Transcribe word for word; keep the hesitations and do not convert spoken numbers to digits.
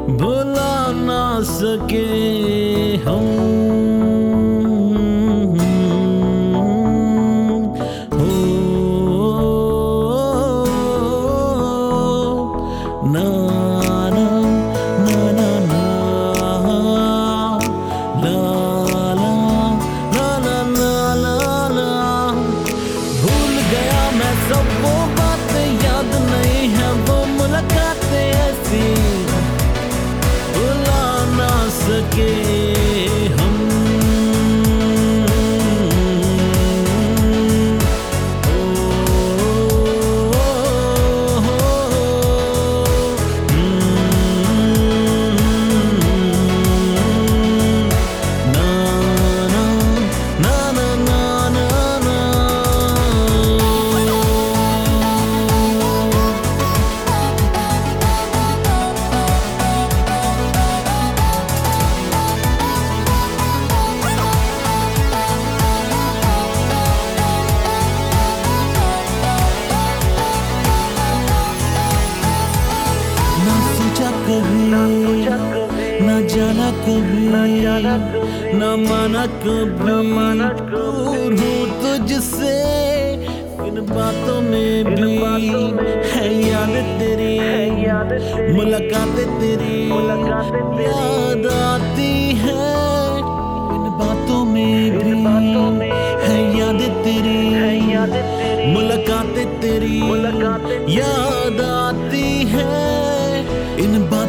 भुला ना सके हम। हो ना ना ना ना ना ला ला ला ला ला ला ला। भूल गया मैं सब वो बातें, याद नहीं है वो मुलाकातें ऐसी, भुला ना सके हम। कभी ना जाना कभी ना माना कभी, दूर हूँ तुझसे इन बातों में भी है याद तेरी, मुलाकातें तेरी याद आती है। इन बातों में भी है याद तेरी, मुलाकातें तेरी याद आती है। इन